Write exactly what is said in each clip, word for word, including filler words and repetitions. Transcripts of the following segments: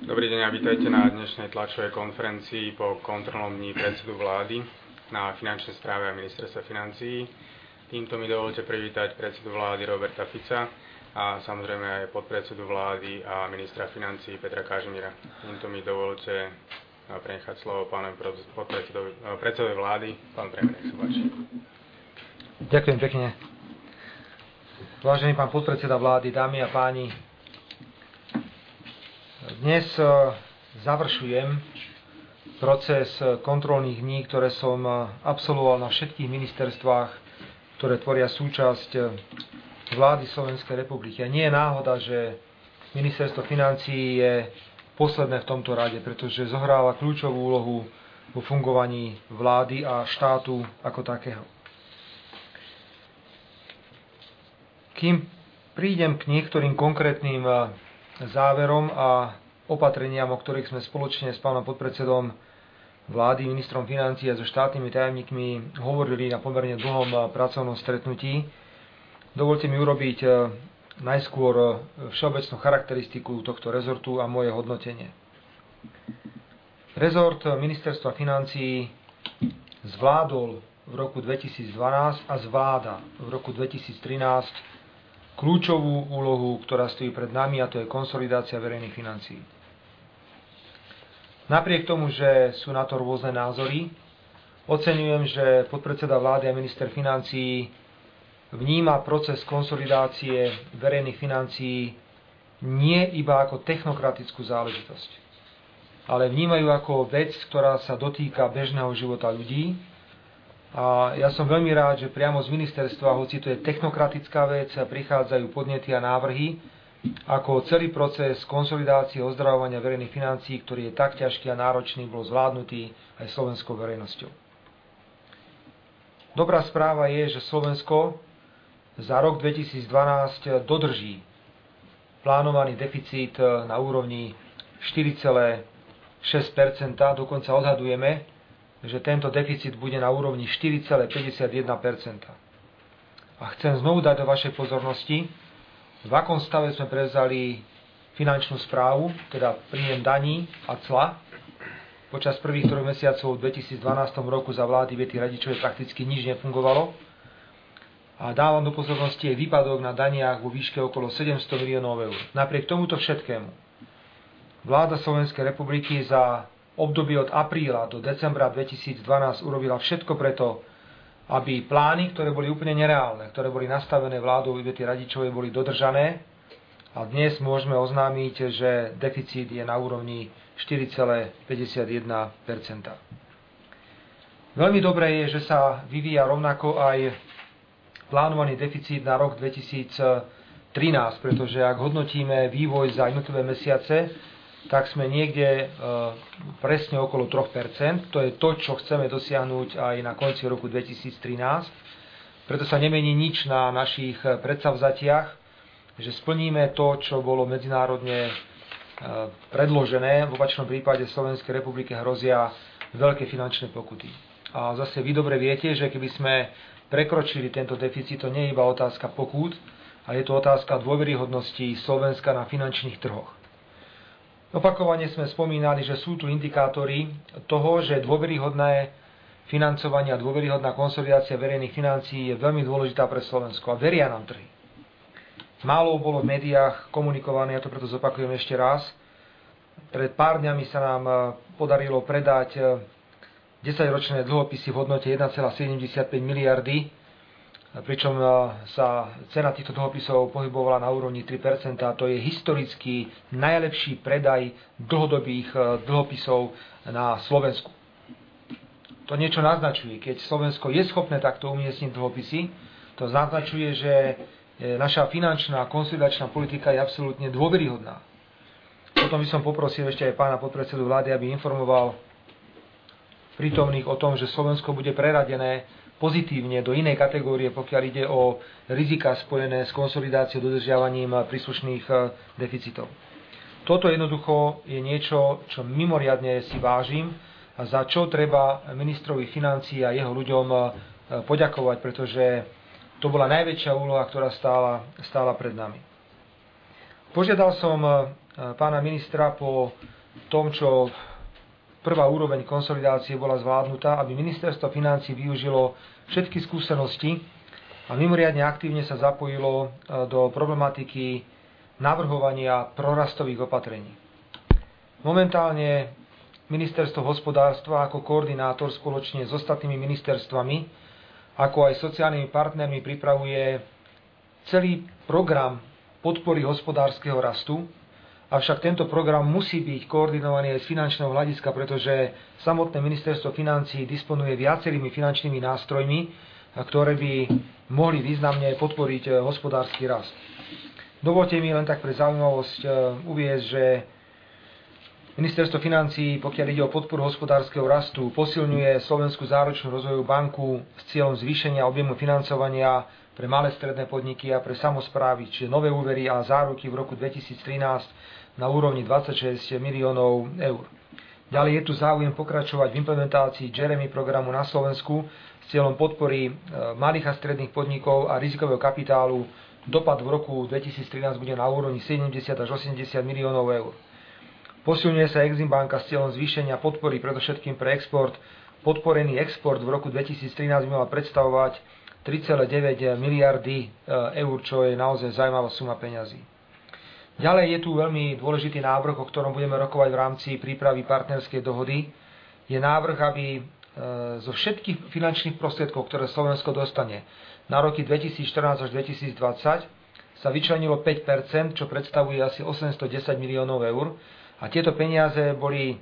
Dobrý deň a vítajte na dnešnej tlačovej konferencii po kontrolnom dni predsedu vlády na finančnej správe a ministerstva financií. Týmto mi dovolte privítať predsedu vlády Roberta Fica a samozrejme aj podpredsedu vlády a ministra financií Petra Kažimíra. Týmto mi dovolte prenechať slovo pánovi predsedovi vlády. Pán premiér, nech sa páči. Ďakujem pekne. Vážený pán podpredseda vlády, dámy a páni, dnes završujem proces kontrolných dní, ktoré som absolvoval na všetkých ministerstvách, ktoré tvoria súčasť vlády Slovenskej republiky. A nie je náhoda, že ministerstvo financií je posledné v tomto rade, pretože zohráva kľúčovú úlohu vo fungovaní vlády a štátu ako takého. Kým prídem k niektorým konkrétnym záverom a opatreniam, o ktorých sme spoločne s pánom podpredsedom vlády, ministrom financií a so štátnymi tajomníkmi hovorili na pomerne dlhom pracovnom stretnutí, dovolte mi urobiť najskôr všeobecnú charakteristiku tohto rezortu a moje hodnotenie. Rezort ministerstva financií zvládol v roku dvetisícdvanásť a zvláda v roku dvetisíctrinásť kľúčovú úlohu, ktorá stojí pred nami, a to je konsolidácia verejných financií. Napriek tomu, že sú na to rôzne názory, oceňujem, že podpredseda vlády a minister financií vníma proces konsolidácie verejných financií nie iba ako technokratickú záležitosť, ale vnímajú ako vec, ktorá sa dotýka bežného života ľudí. A ja som veľmi rád, že priamo z ministerstva, hoci to je technokratická vec, prichádzajú podnety a návrhy, ako celý proces konsolidácie a ozdravovania verejných financií, ktorý je tak ťažký a náročný, bol zvládnutý aj slovenskou verejnosťou. Dobrá správa je, že Slovensko za rok dvetisícdvanásť dodrží plánovaný deficit na úrovni štyri celé šesť percenta, dokonca odhadujeme, že tento deficit bude na úrovni štyri celé päťdesiatjeden percenta. A chcem znovu dať do vašej pozornosti, v akom stave sme prevzali finančnú správu, teda príjem daní a cla. Počas prvých troch mesiacov v dvetisícdvanásť roku za vlády Vety Radičovej prakticky nič nefungovalo. A dávam do pozornosti aj výpadok na daniach vo výške okolo sedemsto miliónov eur. Napriek tomuto všetkému vláda Slovenskej republiky za obdobie od apríla do decembra dvetisícdvanásť urobila všetko preto, aby plány, ktoré boli úplne nereálne, ktoré boli nastavené vládou Ivety Radičovej, boli dodržané. A dnes môžeme oznámiť, že deficit je na úrovni štyri celé päťdesiatjeden percenta. Veľmi dobré je, že sa vyvíja rovnako aj plánovaný deficit na rok dvetisíctrinásť, pretože ak hodnotíme vývoj za jednotlivé mesiace, tak sme niekde e, presne okolo tri percentá. To je to, čo chceme dosiahnuť aj na konci roku dvetisíctrinásť. Preto sa nemení nič na našich predsavzatiach, že splníme to, čo bolo medzinárodne e, predložené. V opačnom prípade Slovenskej republike hrozia veľké finančné pokuty. A zase vy dobre viete, že keby sme prekročili tento deficit, to nie je iba otázka pokút, ale je to otázka dôveryhodnosti Slovenska na finančných trhoch. Opakovane sme spomínali, že sú tu indikátory toho, že dôveryhodné financovanie a dôveryhodná konsolidácia verejných financií je veľmi dôležitá pre Slovensko a veria nám trhy. Málo bolo v médiách komunikované, ja to preto zopakujem ešte raz. Pred pár dňami sa nám podarilo predať desaťročné dlhopisy v hodnote jeden celá sedemdesiatpäť miliardy, pričom sa cena týchto dlhopisov pohybovala na úrovni tri percentá. To je historicky najlepší predaj dlhodobých dlhopisov na Slovensku. To niečo naznačuje. Keď Slovensko je schopné takto umiestniť dlhopisy, to naznačuje, že naša finančná konsolidačná politika je absolútne dôveryhodná. Potom by som poprosil ešte aj pána podpredsedu vlády, aby informoval prítomných o tom, že Slovensko bude preradené pozitívne do inej kategórie, pokiaľ ide o rizika spojené s konsolidáciou dodržiavaním príslušných deficitov. Toto jednoducho je niečo, čo mimoriadne si vážim a za čo treba ministrovi financií a jeho ľuďom poďakovať, pretože to bola najväčšia úloha, ktorá stála, stála pred nami. Požiadal som pána ministra po tom, čo prvá úroveň konsolidácie bola zvládnutá, aby ministerstvo financií využilo všetky skúsenosti a mimoriadne aktívne sa zapojilo do problematiky navrhovania prorastových opatrení. Momentálne ministerstvo hospodárstva ako koordinátor spoločne s ostatnými ministerstvami, ako aj sociálnymi partnermi pripravuje celý program podpory hospodárskeho rastu, avšak tento program musí byť koordinovaný aj z finančného hľadiska, pretože samotné ministerstvo financií disponuje viacerými finančnými nástrojmi, ktoré by mohli významne podporiť hospodársky rast. Dovolte mi len tak pre zaujímavosť uviesť, že ministerstvo financií, pokiaľ ide o podporu hospodárskeho rastu, posilňuje Slovenskú záručnú rozvojovú banku s cieľom zvýšenia objemu financovania pre malé stredné podniky a pre samosprávy, čiže nové úvery a záruky v roku dvetisíctrinásť na úrovni dvadsaťšesť miliónov eur. Ďalej je tu záujem pokračovať v implementácii Jeremy programu na Slovensku s cieľom podpory malých a stredných podnikov a rizikového kapitálu. Dopad v roku dvetisíctrinásť bude na úrovni sedemdesiat až osemdesiat miliónov eur. Posilňuje sa Exim banka s cieľom zvýšenia podpory predovšetkým pre export. Podporený export v roku dvetisíctrinásť by mal predstavovať tri celé deväť miliardy eur, čo je naozaj zaujímavá suma peňazí. Ďalej je tu veľmi dôležitý návrh, o ktorom budeme rokovať v rámci prípravy partnerskej dohody. Je návrh, aby zo všetkých finančných prostriedkov, ktoré Slovensko dostane na roky dvetisícštrnásť až dvetisícdvadsať, sa vyčlenilo päť percent, čo predstavuje asi osemstodesať miliónov eur. A tieto peniaze boli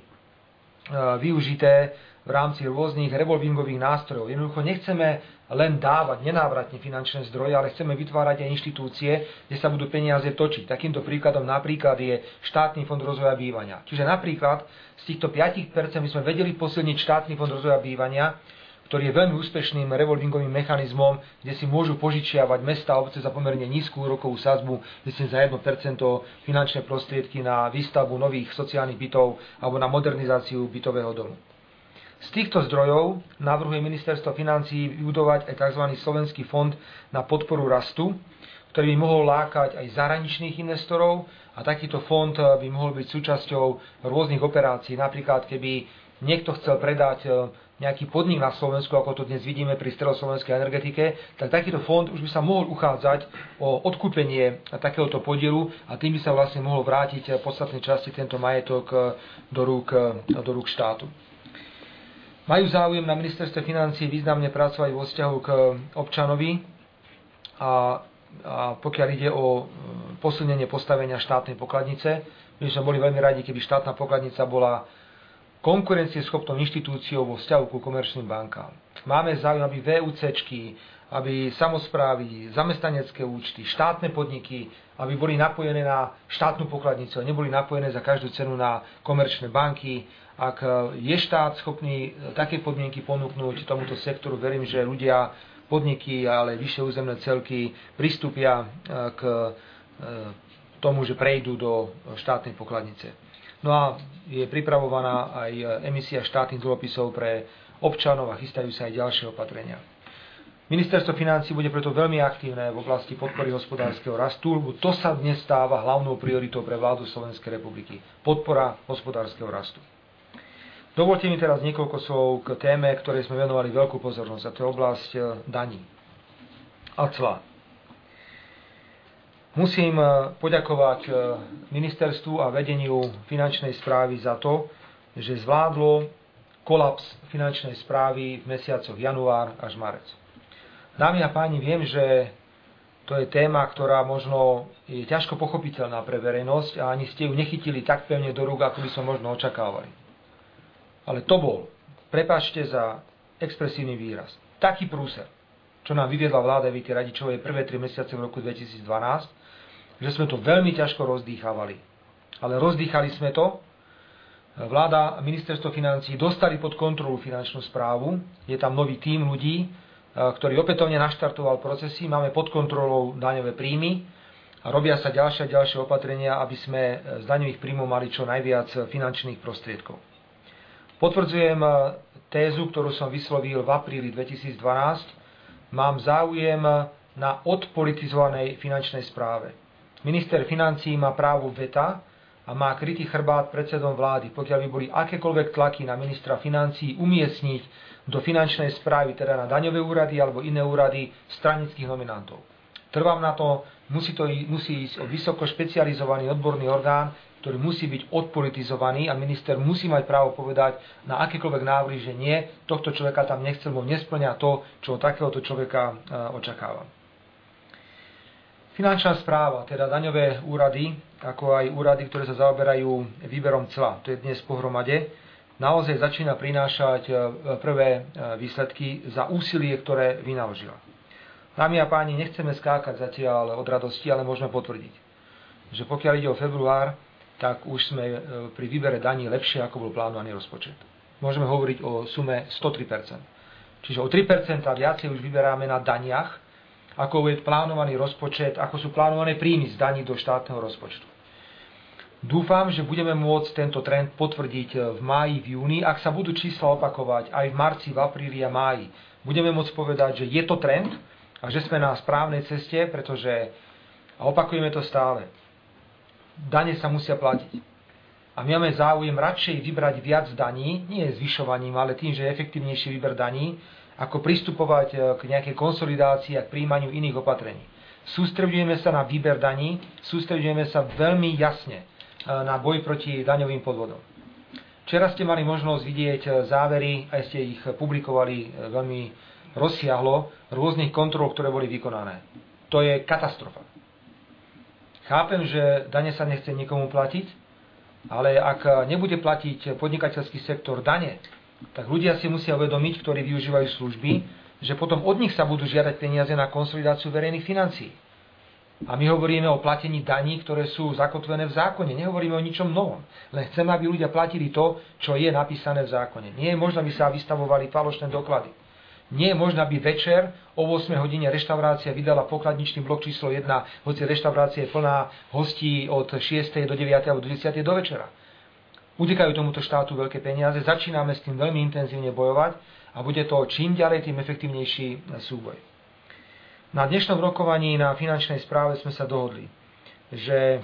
využité v rámci rôznych revolvingových nástrojov. Jednoducho nechceme len dávať nenávratne finančné zdroje, ale chceme vytvárať aj inštitúcie, kde sa budú peniaze točiť. Takýmto príkladom napríklad je štátny fond rozvoja bývania. Čiže napríklad z týchto päť percent by sme vedeli posilniť štátny fond rozvoja bývania, ktorý je veľmi úspešným revolvingovým mechanizmom, kde si môžu požičiavať mestá a obce za pomerne nízku úrokovú sadzbu, myslím za jedno percento finančné prostriedky na výstavbu nových sociálnych bytov alebo na modernizáciu bytového domu. Z týchto zdrojov navrhuje ministerstvo financií vybudovať aj tzv. Slovenský fond na podporu rastu, ktorý by mohol lákať aj zahraničných investorov a takýto fond by mohol byť súčasťou rôznych operácií. Napríklad, keby niekto chcel predať nejaký podnik na Slovensku, ako to dnes vidíme pri stredoslovenskej energetike, tak takýto fond už by sa mohol uchádzať o odkúpenie takéhoto podielu a tým by sa vlastne mohol vrátiť v podstatnej časti tento majetok do rúk, do rúk štátu. Majú záujem na ministerstve financií významne pracovať vo vzťahu k občanovi a, a pokiaľ ide o posilnenie postavenia štátnej pokladnice, my sme boli veľmi radi, keby štátna pokladnica bola konkurencieschopnou inštitúciou vo vzťahu ku komerčným bankám. Máme záujem, aby VUCčky, aby samosprávy, zamestnanecké účty, štátne podniky, aby boli napojené na štátnu pokladnicu a neboli napojené za každú cenu na komerčné banky. Ak je štát schopný také podmienky ponúknuť tomuto sektoru, verím, že ľudia, podniky, ale vyššie územné celky pristúpia k tomu, že prejdú do štátnej pokladnice. No a je pripravovaná aj emisia štátnych dlhopisov pre občanov a chystajú sa aj ďalšie opatrenia. Ministerstvo financií bude preto veľmi aktívne v oblasti podpory hospodárskeho rastu, lebo to sa dnes stáva hlavnou prioritou pre vládu Slovenskej republiky. Podpora hospodárskeho rastu. Dovolte mi teraz niekoľko slov k téme, ktorej sme venovali veľkú pozornosť, a to je oblasť daní a clá. Musím poďakovať ministerstvu a vedeniu finančnej správy za to, že zvládlo kolaps finančnej správy v mesiacoch január až marec. Dámy a páni, viem, že to je téma, ktorá možno je ťažko pochopiteľná pre verejnosť a ani ste ju nechytili tak pevne do rúk, ako by som možno očakávali. Ale to bol, prepáčte za expresívny výraz, taký prúser, čo nám vyviedla vláda Evy Radičovej prvé tri mesiace v roku dvetisícdvanásť, že sme to veľmi ťažko rozdýchavali. Ale rozdýchali sme to. Vláda a ministerstvo financií dostali pod kontrolu finančnú správu. Je tam nový tím ľudí, ktorý opätovne naštartoval procesy. Máme pod kontrolou daňové príjmy a robia sa ďalšie a ďalšie opatrenia, aby sme z daňových príjmov mali čo najviac finančných prostriedkov. Potvrdzujem tézu, ktorú som vyslovil v apríli dvetisícdvanásť. Mám záujem na odpolitizovanej finančnej správe. Minister financií má právo veta a má krytý chrbát predsedom vlády, pokiaľ by boli akékoľvek tlaky na ministra financií umiestniť do finančnej správy, teda na daňové úrady alebo iné úrady stranických nominantov. Trvám na to, musí, to, musí ísť o vysoko špecializovaný odborný orgán, ktorý musí byť odpolitizovaný a minister musí mať právo povedať na akékoľvek návrhy, že nie, tohto človeka tam nechcem, lebo nesplňa to, čo od takéhoto človeka očakávam. Finančná správa, teda daňové úrady, ako aj úrady, ktoré sa zaoberajú výberom cla, to je dnes pohromade, naozaj začína prinášať prvé výsledky za úsilie, ktoré vynaložila. Dámy a páni, nechceme skákať zatiaľ od radosti, ale môžeme potvrdiť, že pokiaľ ide o február, tak už sme pri výbere daní lepšie, ako bol plánovaný rozpočet. Môžeme hovoriť o sume sto tri percent. Čiže o tri percentá viacej už vyberáme na daniach, ako je plánovaný rozpočet, ako sú plánované príjmy z daní do štátneho rozpočtu. Dúfam, že budeme môcť tento trend potvrdiť v máji, v júni. Ak sa budú čísla opakovať aj v marci, v apríli a máji, budeme môcť povedať, že je to trend a že sme na správnej ceste, pretože, a opakujeme to stále, dane sa musia platiť. A my máme záujem radšej vybrať viac daní, nie zvyšovaním, ale tým, že je efektívnejší výber daní, ako pristupovať k nejakej konsolidácii a k príjmaniu iných opatrení. Sústreďujeme sa na výber daní, sústreďujeme sa veľmi jasne na boj proti daňovým podvodom. Včera ste mali možnosť vidieť závery, aj ste ich publikovali veľmi rozsiahlo, rôznych kontrol, ktoré boli vykonané. To je katastrofa. Chápem, že dane sa nechce nikomu platiť, ale ak nebude platiť podnikateľský sektor dane, tak ľudia si musia uvedomiť, ktorí využívajú služby, že potom od nich sa budú žiadať peniaze na konsolidáciu verejných financií. A my hovoríme o platení daní, ktoré sú zakotvené v zákone. Nehovoríme o ničom novom. Len chceme, aby ľudia platili to, čo je napísané v zákone. Nie je možné, aby sa vystavovali falošné doklady. Nie je možné, aby večer o ôsmej hodine reštaurácia vydala pokladničný blok číslo jeden, hoci reštaurácia je plná hostí od šiestej do deviatej alebo do desiatej do večera. Utekajú tomuto štátu veľké peniaze, začíname s tým veľmi intenzívne bojovať a bude to čím ďalej, tým efektívnejší súboj. Na dnešnom rokovaní na finančnej správe sme sa dohodli, že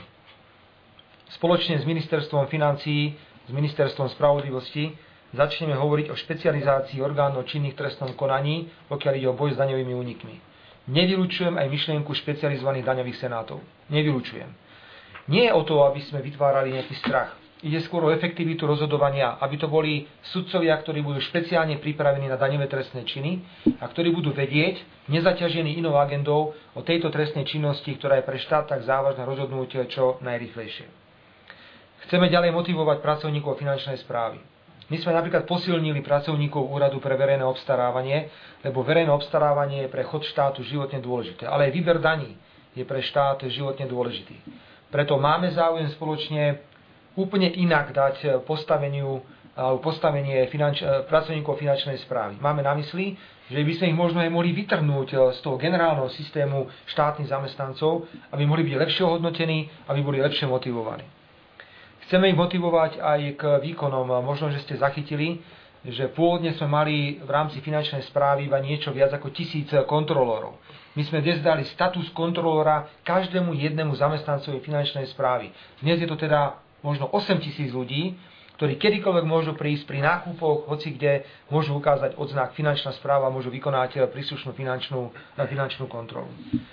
spoločne s ministerstvom financií, s ministerstvom spravodlivosti začneme hovoriť o špecializácii orgánov činných v trestnom konaní, pokiaľ ide o boj s daňovými únikmi. Nevylučujem aj myšlienku špecializovaných daňových senátov. Nevylučujem. Nie je o to, aby sme vytvárali nejaký strach. Ide skôr o efektivitu rozhodovania, aby to boli sudcovia, ktorí budú špeciálne pripravení na daňové trestné činy a ktorí budú vedieť, nezaťažení inou agendou, o tejto trestnej činnosti, ktorá je pre štát tak závažné, rozhodnúť čo najrýchlejšie. Chceme ďalej motivovať pracovníkov finančnej správy. My sme napríklad posilnili pracovníkov Úradu pre verejné obstarávanie, lebo verejné obstarávanie je pre chod štátu životne dôležité, ale aj výber daní je pre štát životne dôležitý. Preto máme záujem spoločne úplne inak dať postaveniu, alebo postavenie finanč, pracovníkov finančnej správy. Máme na mysli, že by sme ich možno aj mohli vytrhnúť z toho generálneho systému štátnych zamestnancov, aby mohli byť lepšie ohodnotení, aby boli lepšie motivovaní. Chceme ich motivovať aj k výkonom. Možno, že ste zachytili, že pôvodne sme mali v rámci finančnej správy iba niečo viac ako tisíc kontrolórov. My sme dnes dali status kontrolóra každému jednému zamestnancovi finančnej správy. Dnes je to teda možno osem tisíc ľudí, ktorí kedykoľvek môžu prísť pri nákupoch, hoci kde môžu ukázať odznak finančná správa, môžu vykonať príslušnú finančnú, finančnú kontrolu.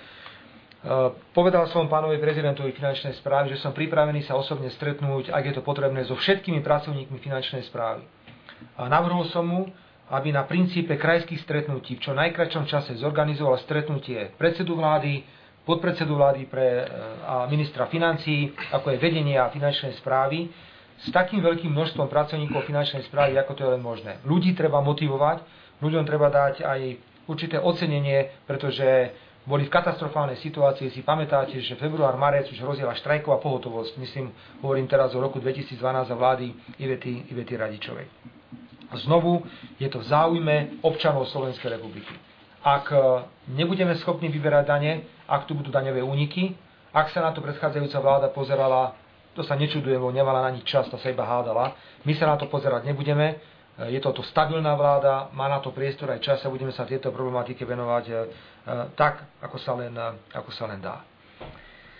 Povedal som pánovi prezidentovi finančnej správy, že som pripravený sa osobne stretnúť, ak je to potrebné, so všetkými pracovníkmi finančnej správy. A navrhol som mu, aby na princípe krajských stretnutí v čo najkratšom čase zorganizoval stretnutie predsedu vlády, podpredsedu vlády pre, a ministra financií, ako je vedenie a finančnej správy, s takým veľkým množstvom pracovníkov finančnej správy, ako to je len možné. Ľudí treba motivovať, ľuďom treba dať aj určité ocenenie, pretože boli v katastrofálnej situácii. Si pamätáte, že február, marec už hrozila štrajková pohotovosť. Myslím, hovorím teraz o roku dvetisícdvanásť a vlády Ivety, Ivety Radičovej. Znovu je to v záujme občanov Slovenskej republiky. Ak nebudeme schopní vyberať dane, ak tu budú daňové úniky, ak sa na to predchádzajúca vláda pozerala, to sa nečudujem, lebo nemala na nič čas, to sa iba hádala. My sa na to pozerať nebudeme. Je to stabilná vláda, má na to priestor aj čas a budeme sa tieto problematike venovať tak, ako sa len, ako sa len dá.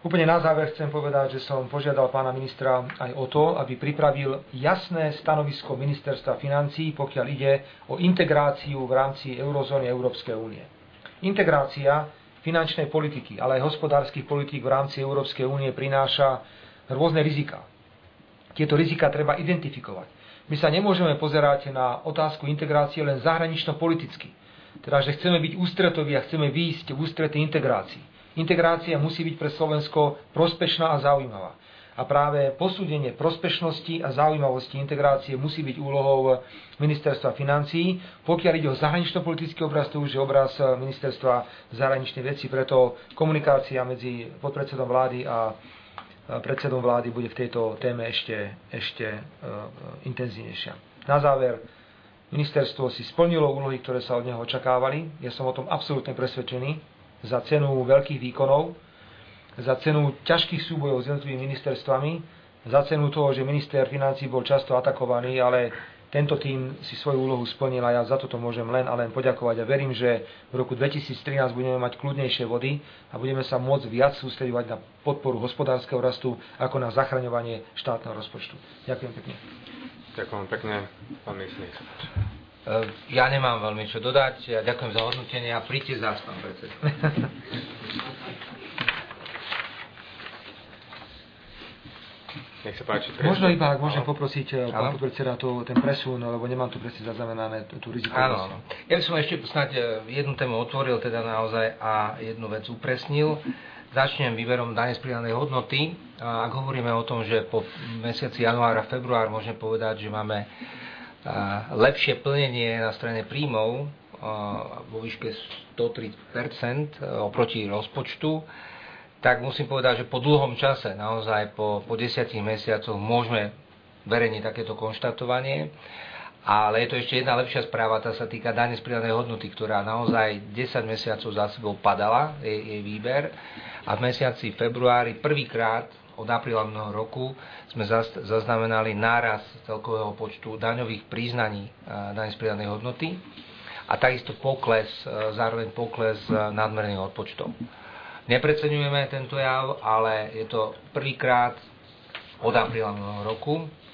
Úplne na záver chcem povedať, že som požiadal pána ministra aj o to, aby pripravil jasné stanovisko ministerstva financií, pokiaľ ide o integráciu v rámci eurozóny Európskej únie. Integrácia finančnej politiky, ale aj hospodárskych politík v rámci Európskej únie prináša rôzne riziká. Tieto rizika treba identifikovať. My sa nemôžeme pozerať na otázku integrácie len zahranično-politicky. Teda, že chceme byť ústretoví a chceme výjsť v ústrety integrácii. Integrácia musí byť pre Slovensko prospešná a zaujímavá. A práve posúdenie prospešnosti a zaujímavosti integrácie musí byť úlohou ministerstva financií. Pokiaľ ide o zahranično-politický obraz, to už je obraz ministerstva zahraničných vecí, preto komunikácia medzi podpredsedom vlády a predsedom vlády bude v tejto téme ešte, ešte uh, intenzívnejšia. Na záver, ministerstvo si splnilo úlohy, ktoré sa od neho očakávali. Ja som o tom absolútne presvedčený. Za cenu veľkých výkonov, za cenu ťažkých súbojov s jednotlivými ministerstvami, za cenu toho, že minister financií bol často atakovaný, ale tento tím si svoju úlohu splnil a ja za toto môžem len a len poďakovať. A verím, že v roku dvetisíctrinásť budeme mať kľudnejšie vody a budeme sa môcť viac sústredovať na podporu hospodárskeho rastu ako na zachraňovanie štátneho rozpočtu. Ďakujem pekne. Ďakujem pekne, pán minister. Ja nemám veľmi čo dodať. Ja ďakujem za hodnotenie a príďte zás, pán predseda. Nech sa páči. Možno iba, ak môžem poprosiť pán podpredseda ten presun, lebo nemám tu presne zaznamenané tú rizikovosť. Áno, áno. Ja by som ešte snáď jednu tému otvoril teda naozaj a jednu vec upresnil. Začnem výberom dane z pridanej hodnoty. Ak hovoríme o tom, že po mesiaci január a február môžeme povedať, že máme lepšie plnenie na strane príjmov vo výške sto tri percent oproti rozpočtu, tak musím povedať, že po dlhom čase, naozaj po, po desiatich mesiacoch môžeme verejne takéto konštatovanie. Ale je to ešte jedna lepšia správa, tá sa týka dane z pridanej hodnoty, ktorá naozaj desať mesiacov za sebou padala, jej, jej výber. A v mesiaci februári prvýkrát od apríla mnoho roku sme zaznamenali náraz celkového počtu daňových priznaní dane z pridanej hodnoty a takisto pokles, zároveň pokles nadmerných odpočtov. Nepreceňujeme tento jav, ale je to prvýkrát od apríla mnoho roku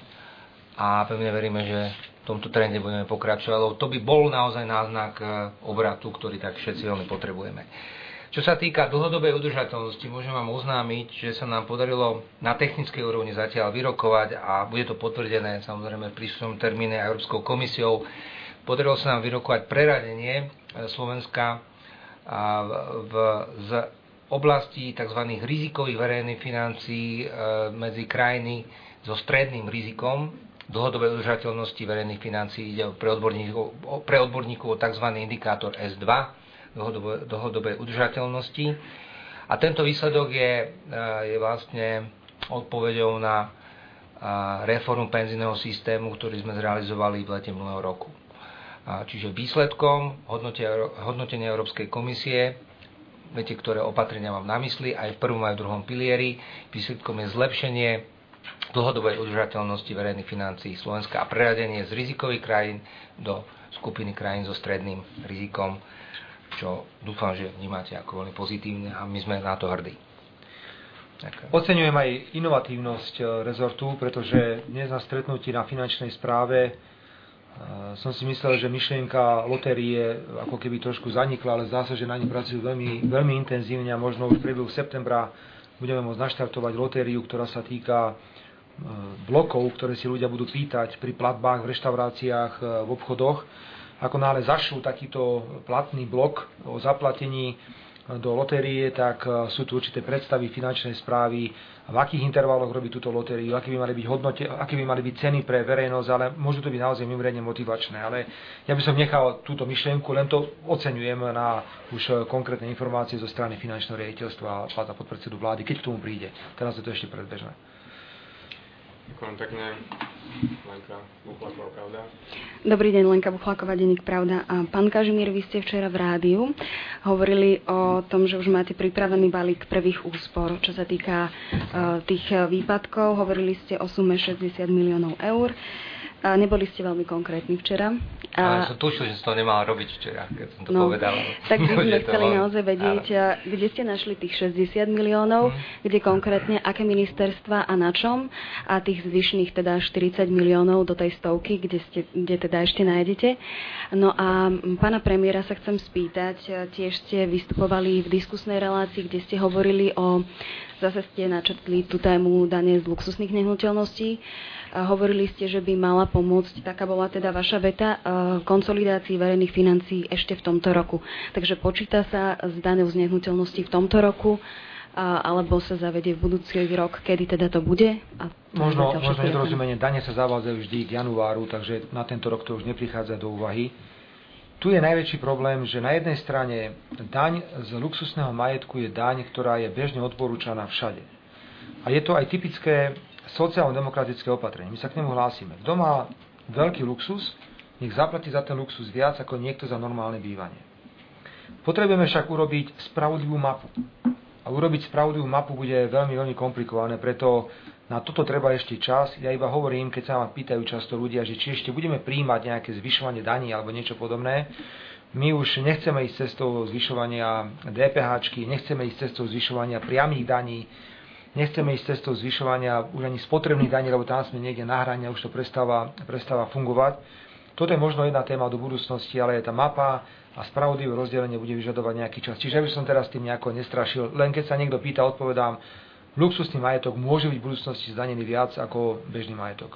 a pevne veríme, že v tomto trende budeme pokračovať, lebo to by bol naozaj náznak obratu, ktorý tak všetci veľmi potrebujeme. Čo sa týka dlhodobej udržateľnosti, môžem vám oznámiť, že sa nám podarilo na technickej úrovni zatiaľ vyrokovať a bude to potvrdené samozrejme v príslušnom termíne Európskou komisiou. Podarilo sa nám vyrokovať preradenie Slovenska v, z oblasti tzv. Rizikových verejných financií medzi krajiny so stredným rizikom dlhodobej udržateľnosti verejných financií. Ide pre odborníkov, pre odborníkov o tzv. Indikátor es dva dlhodobej, dlhodobej udržateľnosti. A tento výsledok je, je vlastne odpoveďou na reformu penzijného systému, ktorý sme zrealizovali v lete minulého roku. Čiže výsledkom hodnotenia Európskej komisie, viete, ktoré opatrenia mám na mysli, aj v prvom, aj v druhom pilieri, výsledkom je zlepšenie dlhodobej udržateľnosti verejných financií Slovenska a preradenie z rizikových krajín do skupiny krajín so stredným rizikom, čo dúfam, že vnímate ako veľmi pozitívne a my sme na to hrdí. Ďakujem. Oceňujem aj inovatívnosť rezortu, pretože dnes na stretnutí na finančnej správe som si myslel, že myšlienka lotérie ako keby trošku zanikla, ale zdá sa, že na ní pracujú veľmi, veľmi intenzívne a možno už v priebehu septembra budeme môcť naštartovať lotériu, ktorá sa týka blokov, ktoré si ľudia budú pýtať pri platbách v reštauráciách, v obchodoch. Ako náhle zašlú takýto platný blok o zaplatení do lotérie, tak sú tu určité predstavy finančnej správy, v akých intervaloch robí túto lotériu, aké by mali byť hodnote, aké by mali byť ceny pre verejnosť, ale môžu to byť naozaj mimoriadne motivačné. Ale ja by som nechal túto myšlienku, len to oceňujem na už konkrétne informácie zo strany finančného riaditeľstva a pána podpredsedu vlády, keď k tomu príde. Teraz je to ešte predbežné. Ďakujem pekne. Lenka Buchláková, Pravda. Dobrý deň, Lenka Buchláková, denník Pravda. A pán Kažimír, vy ste včera v rádiu hovorili o tom, že už máte pripravený balík prvých úspor, čo sa týka uh, tých výpadkov. Hovorili ste o sume šesťdesiat miliónov eur. A neboli ste veľmi konkrétni včera. A... Ale som tušil, že som to nemala robiť včera, keď som to no, povedal. Tak by sme chceli to... naozaj vedieť, ale... kde ste našli tých šesťdesiat miliónov, hmm. kde konkrétne, aké ministerstva a na čom, a tých zvyšných teda štyridsať miliónov do tej stovky, kde, ste, kde teda ešte nájdete. No a pána premiéra sa chcem spýtať, tiež ste vystupovali v diskusnej relácii, kde ste hovorili o, zase ste načrtli tú tému dane z luxusných nehnuteľností. Hovorili ste, že by mala pomôcť, taká bola teda vaša veta, konsolidácii verejných financií ešte v tomto roku. Takže počíta sa s daňou z nehnuteľností v tomto roku, alebo sa zavedie v budúci rok, kedy teda to bude? A možno možno nedorozumenie, dane sa zavádzajú vždy k januáru, takže na tento rok to už neprichádza do úvahy. Tu je najväčší problém, že na jednej strane daň z luxusného majetku je daň, ktorá je bežne odporúčaná všade. A je to aj typické sociálno-demokratické opatrenie. My sa k nemu hlásime. Kto má veľký luxus, nech zaplatí za ten luxus viac ako niekto za normálne bývanie. Potrebujeme však urobiť spravodlivú mapu. A urobiť spravodlivú mapu bude veľmi, veľmi komplikované, preto na toto treba ešte čas. Ja iba hovorím, keď sa ma pýtajú často ľudia, že či ešte budeme prijímať nejaké zvyšovanie daní alebo niečo podobné. My už nechceme ísť cestou zvyšovania dé pé háčky, nechceme ísť cestou zvyšovania priamých daní, nechceme ísť cestou zvyšovania už ani spotrebných daní, lebo tam sme niekde na hrane a už to prestáva, prestáva fungovať. Toto je možno jedna téma do budúcnosti, ale tá mapa a spravodlivé rozdelenie bude vyžadovať nejaký čas. Čiže by som teraz tým nejako nestrašil. Len keď sa niekto pýta, odpovedám, luxusný majetok môže byť v budúcnosti zdanený viac ako bežný majetok.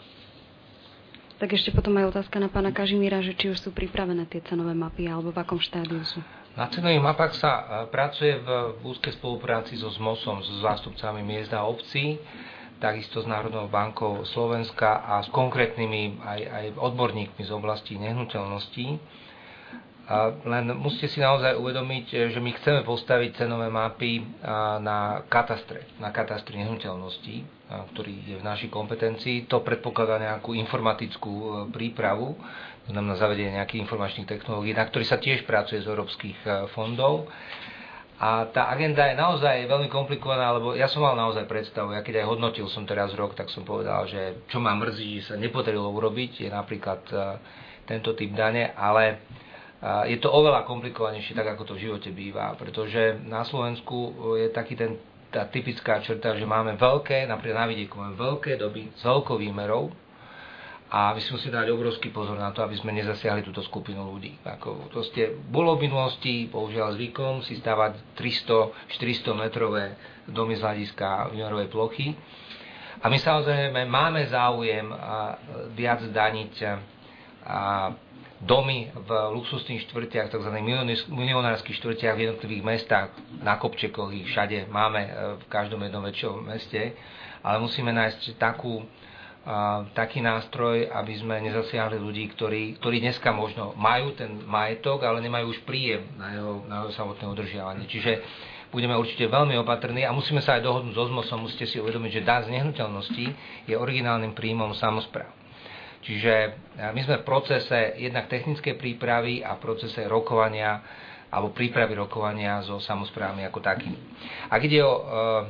Tak ešte potom aj otázka na pána Kažimíra, že či už sú pripravené tie cenové mapy, alebo v akom štádiu sú. Na cenových mapách sa pracuje v úzkej spolupráci so zmosom, so zástupcami miest a obcí, takisto s Národnou bankou Slovenska a s konkrétnymi aj, aj odborníkmi z oblasti nehnuteľností. A len musíte si naozaj uvedomiť, že my chceme postaviť cenové mapy na katastre, na katastri nehnuteľností, ktorý je v našej kompetencii. To predpokladá nejakú informatickú prípravu, to znamená zavedenie nejakých informačných technológií, na ktorých sa tiež pracuje z európskych fondov. A tá agenda je naozaj veľmi komplikovaná, lebo ja som mal naozaj predstavu, ja keď aj hodnotil som teraz rok, tak som povedal, že čo ma mrzí, že sa nepodarilo urobiť, je napríklad tento typ dane, ale je to oveľa komplikovanejšie, tak ako to v živote býva, pretože na Slovensku je taký ten, tá typická črta, že máme veľké, napríklad na vidieku máme veľké doby s veľkou výmerou a my si musíme dať obrovský pozor na to, aby sme nezasiahli túto skupinu ľudí. Ako, to ste, bolo v minulosti, bohužiaľ zvykom, si stávať tristo štyristo metrové domy z hľadiska výmerovej plochy a my samozrejme máme záujem viac daniť a domy v luxusných štvrtiach, tzv. milionárskych štvrtiach v jednotlivých mestách, na kopčekoch ich všade máme v každom jednom väčšom meste, ale musíme nájsť takú, uh, taký nástroj, aby sme nezasiahli ľudí, ktorí, ktorí dneska možno majú ten majetok, ale nemajú už príjem na jeho, na jeho samotné udržiavanie. Čiže budeme určite veľmi opatrní a musíme sa aj dohodnúť so zmosom. Musíte si uvedomiť, že daň z nehnuteľností je originálnym príjmom samospráv. Čiže my sme v procese jednak technickej prípravy a v procese rokovania alebo prípravy rokovania so samosprávami ako takými. Ak ide o e,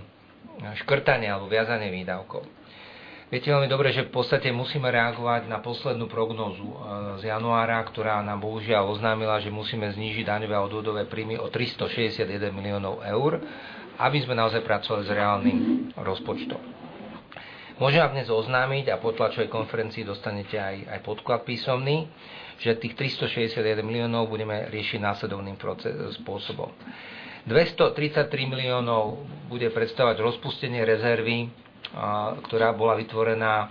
škrtanie alebo viazanie výdavkov, viete veľmi dobre, že v podstate musíme reagovať na poslednú prognózu e, z januára, ktorá nám bohužiaľ oznámila, že musíme znížiť daňové a odvodové príjmy o tristošesťdesiatjeden miliónov eur, aby sme naozaj pracovali s reálnym rozpočtom. Môžem vám dnes oznámiť a po tlačovej konferencii dostanete aj, aj podklad písomný, že tých tristošesťdesiatjeden miliónov budeme riešiť následovným proces, spôsobom. dvestotridsaťtri miliónov bude predstavovať rozpustenie rezervy, a, ktorá bola vytvorená,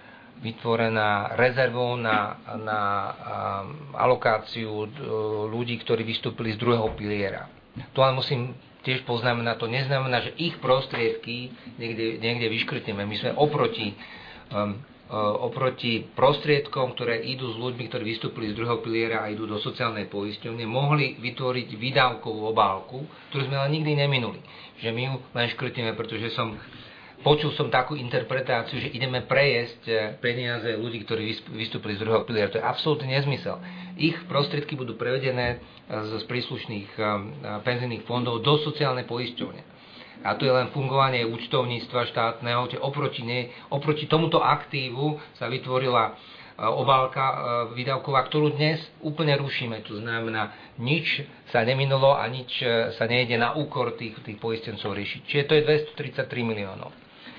vytvorená rezervou na, na a, alokáciu ľudí, ktorí vystúpili z druhého piliera. To len musím tiež poznamená, to neznamená, že ich prostriedky niekde, niekde vyškrtneme. My sme oproti, um, uh, oproti prostriedkom, ktoré idú s ľuďmi, ktorí vystúpili z druhého piliera a idú do sociálnej poisťovne, mohli vytvoriť výdavkovú obálku, ktorú sme ale nikdy neminuli. Že my ju len škrtíme, pretože som počul som takú interpretáciu, že ideme prejesť peniaze ľudí, ktorí vystúpili z druhého piliera. To je absolútny nezmysel. Ich prostriedky budú prevedené z príslušných penzijných fondov do sociálnej poisťovne. A to je len fungovanie účtovníctva štátneho, že oproti, ne, oproti tomuto aktívu sa vytvorila obálka výdavková, ktorú dnes úplne rušíme. To znamená, nič sa neminulo a nič sa nejde na úkor tých, tých poistencov riešiť. Čiže to je dvestotridsaťtri miliónov.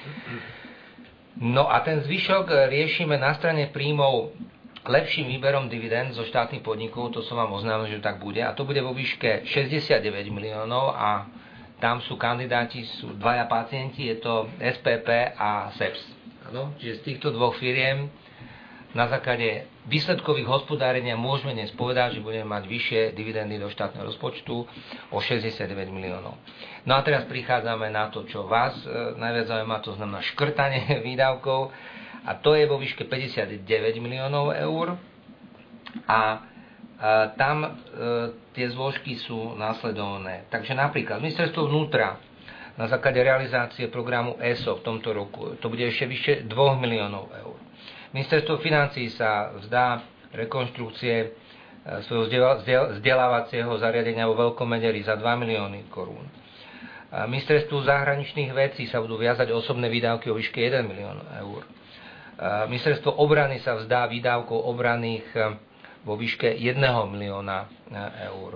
No a ten zvyšok riešime na strane príjmov lepším výberom dividend zo štátnych podnikov, to som vám oznámil, že tak bude. A to bude vo výške šesťdesiatdeväť miliónov a tam sú kandidáti, sú dvaja pacienti, je to es pé pé a es e pé es. Ano? Čiže z týchto dvoch firiem na základe výsledkových hospodárenia môžeme dnes povedať, že budeme mať vyššie dividendy do štátneho rozpočtu o šesťdesiatdeväť miliónov. No a teraz prichádzame na to, čo vás e, najviac zaujíma, to znamená škrtanie výdavkov a to je vo výške päťdesiatdeväť miliónov eur a e, tam e, tie zložky sú následovné. Takže napríklad ministerstvo vnútra na základe realizácie programu é es o v tomto roku to bude ešte vyššie dva miliónov eur. Ministerstvo financií sa vzdá rekonštrukcie svojho vzdelávacieho zariadenia vo Veľkomederi za dva milióny korún. Ministerstvu zahraničných vecí sa budú viazať osobné výdavky o výške jeden milión eur. Ministerstvo obrany sa vzdá výdavkov obranných vo výške jedného milióna eur.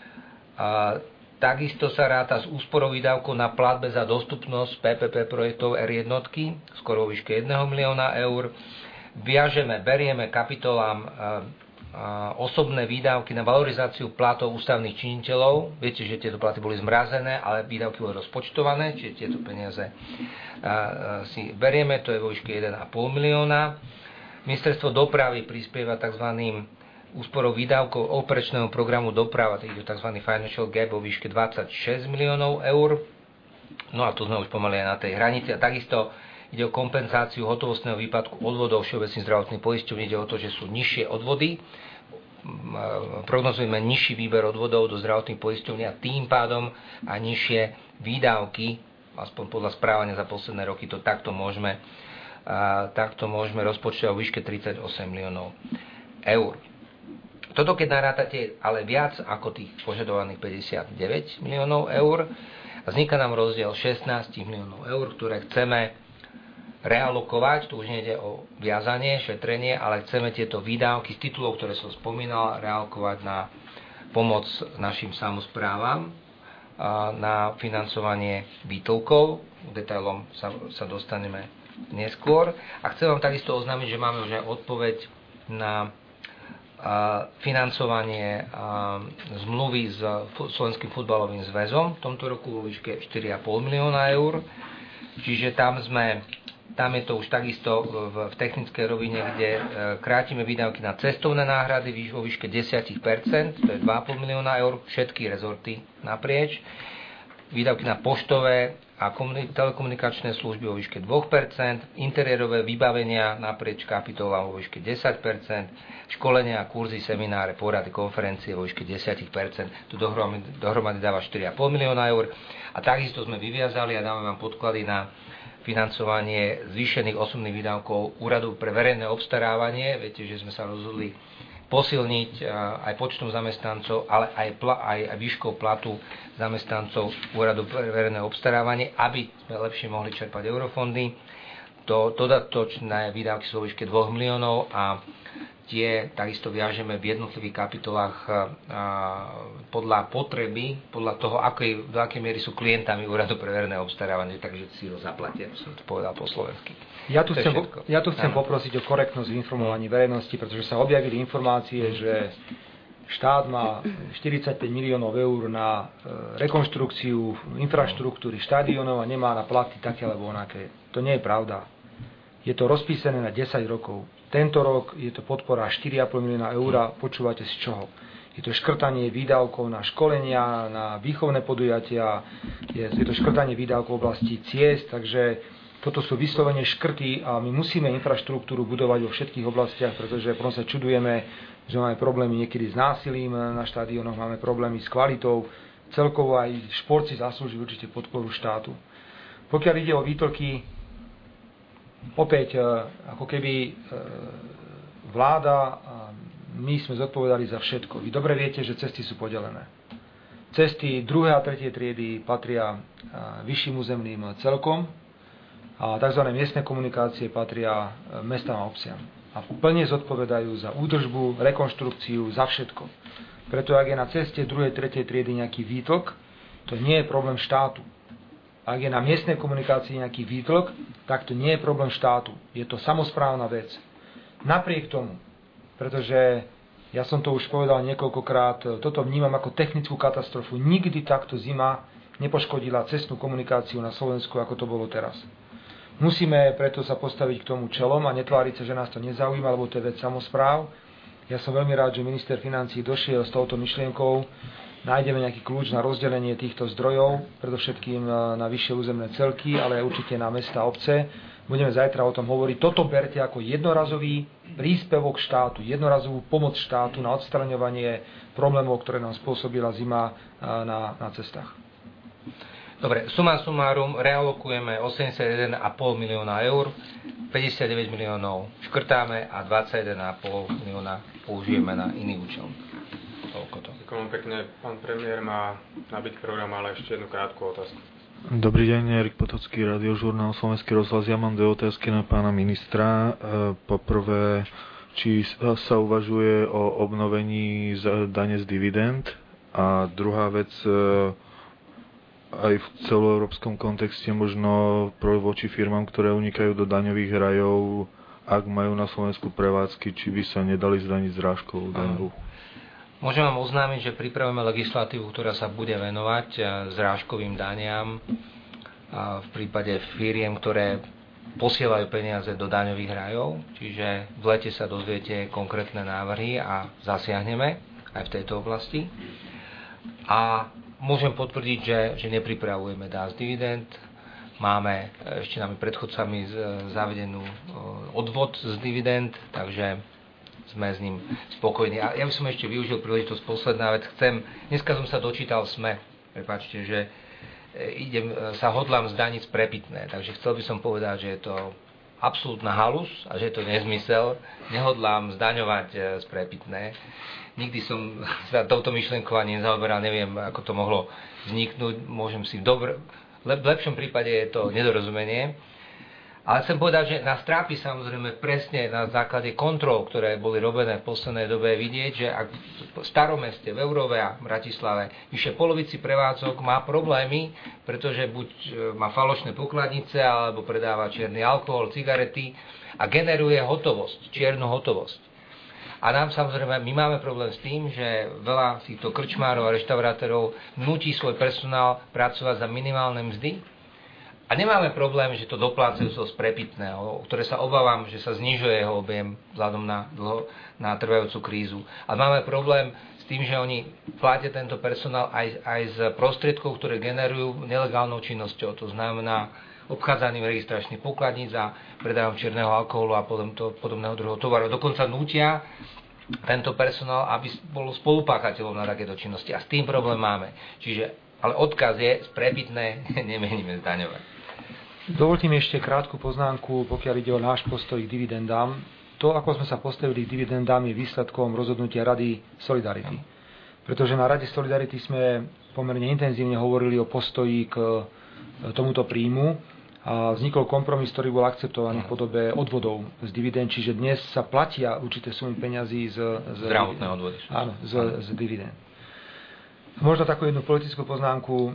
Takisto sa ráta s úsporou výdavkov na platbe za dostupnosť pé pé pé projektov er jeden, skoro vo výške jedného milióna eur. Viažeme, berieme kapitolám e, e, osobné výdavky na valorizáciu platov ústavných činiteľov. Viete, že tieto platy boli zmrazené, ale výdavky boli rozpočtované, čiže tieto peniaze e, e, si berieme, to je vo výške jeden a pol milióna. Ministerstvo dopravy prispieva tzv. Úsporou výdavkov operačného programu doprava, tedy tzv. Financial Gap vo výške dvadsaťšesť miliónov eur. No a tu sme už pomaly aj na tej hranici. A takisto ide o kompenzáciu hotovostného výpadku odvodov všeobecných zdravotných poisťovní. Ide o to, že sú nižšie odvody. Prognozujeme nižší výber odvodov do zdravotných poisťovní a tým pádom a nižšie výdavky, aspoň podľa správania za posledné roky, to takto môžeme, takto môžeme rozpočtovať o výške tridsaťosem miliónov eur. Toto keď narátate ale viac ako tých požadovaných päťdesiatdeväť miliónov eur, vzniká nám rozdiel šestnásť miliónov eur, ktoré chceme realokovať, tu už nejde o viazanie, šetrenie, ale chceme tieto výdavky z titulov, ktoré som spomínal, realokovať na pomoc našim samosprávam, na financovanie výtlkov. K detailom sa, sa dostaneme neskôr. A chcem vám takisto oznámiť, že máme už aj odpoveď na financovanie zmluvy s Slovenským futbalovým zväzom v tomto roku vo výške štyri a pol milióna eur. Čiže tam sme Tam je to už takisto v, v technickej rovine, kde e, krátime výdavky na cestovné náhrady vo výške desať percent, to je dva a pol milióna eur, všetky rezorty naprieč. Výdavky na poštové a komunik- telekomunikačné služby vo výške dva percent, interiérové vybavenia naprieč kapitolám vo výške desať percent, školenia, kurzy, semináre, porady, konferencie vo výške desať percent. Tu dohromady, dohromady dáva štyri a pol milióna eur. A takisto sme vyviazali a dáme vám podklady na financovanie zvýšených osobných výdavkov Úradu pre verejné obstarávanie. Viete, že sme sa rozhodli posilniť aj počtom zamestnancov, ale aj, pla, aj, aj výškou platu zamestnancov Úradu pre verejné obstarávanie, aby sme lepšie mohli čerpať eurofondy. To dodatočné výdavky sú vo výške dva miliónov a tie takisto viažeme v jednotlivých kapitolách podľa potreby, podľa toho, akej, do akej miery sú klientami Úradu pre verejné obstarávanie, takže si ho zaplatia, som to povedal po slovensky. Ja tu chcem, ja tu chcem poprosiť o korektnosť v informovaní verejnosti, pretože sa objavili informácie, že štát má štyridsaťpäť miliónov eur na rekonštrukciu infraštruktúry štadiónov a nemá na platy také alebo onaké. To nie je pravda. Je to rozpísané na desať rokov. Tento rok je to podpora štyri a pol milióna eur. Počúvate z čoho? Je to škrtanie výdavkov na školenia, na výchovné podujatia, je, je to škrtanie výdavkov v oblasti ciest, takže toto sú vyslovene škrty a my musíme infraštruktúru budovať vo všetkých oblastiach, pretože potom sa čudujeme, že máme problémy niekedy s násilím na štadiónoch, máme problémy s kvalitou. Celkovo aj šport si zaslúži určite podporu štátu. Pokiaľ ide o výtoky, opäť ako keby vláda a my sme zodpovedali za všetko. Vy dobre viete, že cesty sú podelené. Cesty druhej a tretej triedy patria vyšším územným celkom a tzv. Miestne komunikácie patria mestám a obciam. A plne zodpovedajú za údržbu, rekonštrukciu, za všetko. Preto ak je na ceste druhej a tretej triedy nejaký výtlk, to nie je problém štátu. Ak je na miestnej komunikácii nejaký výtlk, tak to nie je problém štátu. Je to samosprávna vec. Napriek tomu, pretože ja som to už povedal niekoľkokrát, toto vnímam ako technickú katastrofu. Nikdy takto zima nepoškodila cestnú komunikáciu na Slovensku, ako to bolo teraz. Musíme preto sa postaviť k tomu čelom a netváriť sa, že nás to nezaujíma, lebo to je vec samospráv. Ja som veľmi rád, že minister financií došiel s touto myšlienkou. Nájdeme nejaký kľúč na rozdelenie týchto zdrojov, predovšetkým na vyššie územné celky, ale aj určite na mesta a obce. Budeme zajtra o tom hovoriť. Toto berte ako jednorazový príspevok štátu, jednorazovú pomoc štátu na odstraňovanie problémov, ktoré nám spôsobila zima na, na cestách. Dobre, suma sumárum, realokujeme osemdesiatjeden celá päť milióna eur, päťdesiatdeväť miliónov škrtáme a dvadsaťjeden celá päť milióna použijeme na iný účel. Ďakujem pekne. Pán premiér má nabiť program, ale ešte jednu krátku otázku. Dobrý deň, Erik Potocký, Radiožurnál, Slovenský rozhlas. Ja mám dve otázky na pána ministra. Poprvé, či sa uvažuje o obnovení dane z dividend? A druhá vec, aj v celoeurópskom kontexte možno voči firmám, ktoré unikajú do daňových rajov, ak majú na Slovensku prevádzky, či by sa nedali zdaniť zrážkovou daňou? Môžem vám oznámiť, že pripravujeme legislatívu, ktorá sa bude venovať zrážkovým daniam v prípade firiem, ktoré posielajú peniaze do daňových rajov. Čiže v lete sa dozviete konkrétne návrhy a zasiahneme aj v tejto oblasti. A môžem potvrdiť, že, že nepripravujeme daň z dividend. Máme ešte nami predchodcami zavedenú odvod z dividend, takže sme s ním spokojní. A ja by som ešte využil príležitosť, posledná vec. Chcem, dneska som sa dočítal v SME, prepáčte, že idem, sa hodlám zdaniť sprepitné. Takže chcel by som povedať, že je to absolútna halus a že je to nezmysel. Nehodlám zdaňovať sprepitné. Nikdy som sa touto myšlienkou ani nezaoberal, neviem, ako to mohlo vzniknúť. Môžem si v, dobr- v lepšom prípade je to nedorozumenie. Ale chcem povedať, že nás trápi samozrejme presne na základe kontrol, ktoré boli robené v poslednej dobe, vidieť, že ak v starom meste, v Eurove a v Bratislave vyše polovici prevádzok má problémy, pretože buď má falošné pokladnice, alebo predáva čierny alkohol, cigarety a generuje hotovosť, čiernu hotovosť. A nám samozrejme, my máme problém s tým, že veľa týchto krčmárov a reštaurátorov nutí svoj personál pracovať za minimálne mzdy. A nemáme problém, že to doplácajú zo sprepitného, ktoré sa obávam, že sa znižuje jeho objem vzhľadom na, dlho, na trvajúcu krízu. A máme problém s tým, že oni platia tento personál aj, aj z prostriedkov, ktoré generujú nelegálnou činnosťou. To znamená obchádzaním registračných pokladníc a predávom čierneho alkoholu a podobného druhého tovaru. Dokonca nútia tento personál, aby bol spolupáchateľom na takéto činnosti. A s tým problém máme. Čiže, ale odkaz je, sprepitné nemeníme zdaňovať. Dovolte mi ešte krátku poznámku, pokiaľ ide o náš postoj k dividendám. To, ako sme sa postavili k dividendám, je výsledkom rozhodnutia Rady Solidarity. Pretože na Rade Solidarity sme pomerne intenzívne hovorili o postoji k tomuto príjmu a vznikol kompromis, ktorý bol akceptovaný v podobe odvodov z dividend, čiže dnes sa platia určité sumy peňazí z, z, zdravotné odvody. Áno, z, z dividend. Možno takú jednu politickú poznámku.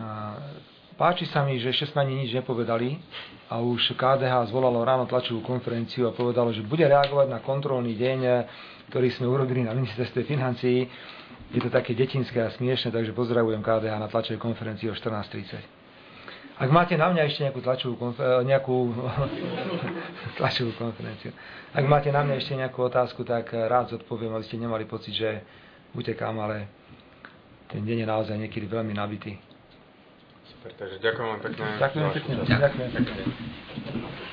Páči sa mi, že ešte sme ani nič nepovedali a už ká dé há zvolalo ráno tlačovú konferenciu a povedalo, že bude reagovať na kontrolný deň, ktorý sme urobili na ministerstve financií. Je to také detinské a smiešne, takže pozdravujem ká dé há na tlačovej konferencii o štrnásť tridsať. Ak máte na mňa ešte nejakú tlačovú, konfer- nejakú tlačovú konferenciu, ak máte na mňa ešte nejakú otázku, tak rád zodpoviem, aby ste nemali pocit, že utekám, ale ten deň je naozaj niekedy veľmi nabitý. Super, takže ďakujem vám pekne. Ďakujem pekne. Ďakujem.